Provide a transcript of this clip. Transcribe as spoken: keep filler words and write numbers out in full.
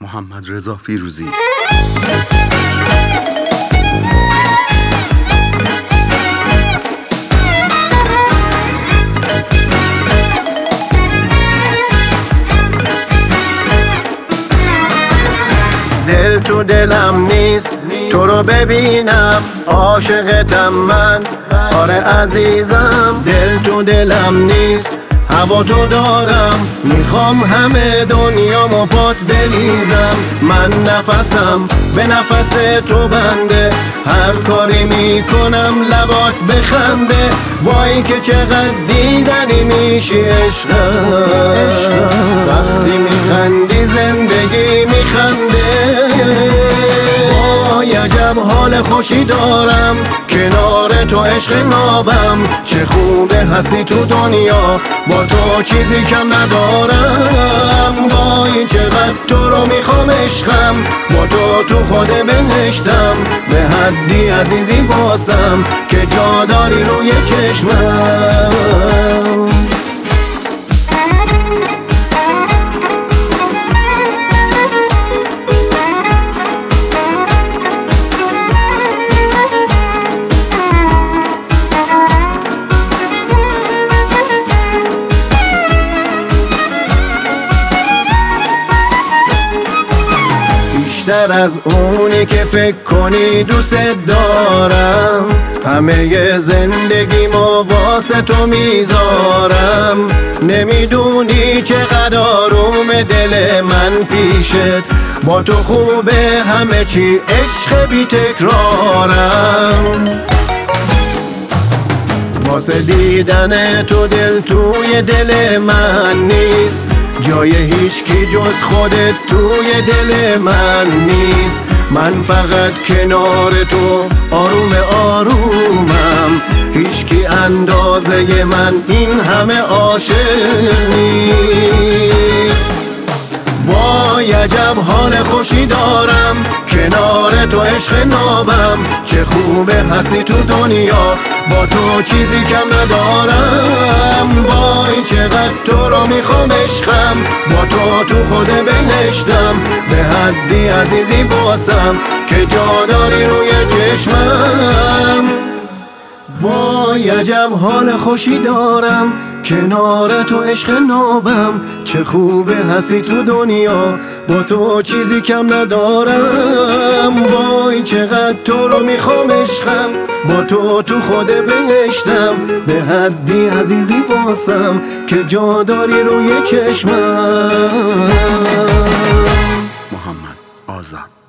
محمد رضا فیروزی. دل تو دلم نیست تو رو ببینم، عاشقتم من، آره عزیزم. دل تو دلم نیست هوا تو دارم، میخوام همه دنیامو پات بلیزم. من نفسم به نفس تو بنده، هر کاری میکنم لبات بخنده. وای که چقدر دیدنی میشی عشقم، وقتی میخندی زندگی میخنده. وای عجب حال خوشی دارم کنار تو عشق نابم، چه خوبه هستی تو دنیا، با تو چیزی کم ندارم. وای چقدر تو رو میخوام عشقم، با تو تو خود بهشتم، به حدی عزیزی واسم که جا داری روی چشمم. بیشتر از اونی که فکر کنی دوست دارم، همه زندگیمو واسه تو میذارم. نمیدونی چقدر آروم دل من پیشت، با تو خوبه همه چی، عشق بی تکرارم. واسه دیدن تو دل توی دل من نیست، جای هیچ کی جز خودت توی دل من نیست. من فقط کنار تو آروم آرومم، هیچ کی اندازه من این همه عاشق نیست. وای عجب حال خوشی دارم کنار تو عشق نابم، چه خوبه هستی تو دنیا، با تو چیزی کم ندارم. وای چقدر تو رو میخوام عشقم، با تو تو خود بهشتم، به حدی عزیزی واسم که جا داری روی چشمم. وای عجب حال خوشی دارم کنار تو عشق نابم، چه خوبه هستی تو دنیا، با تو چیزی کم ندارم. وای چقدر تو رو میخوام عشقم، با تو تو خود بهشتم، به حدی عزیزی واسم که جا داری روی چشمم. محمد آزاد.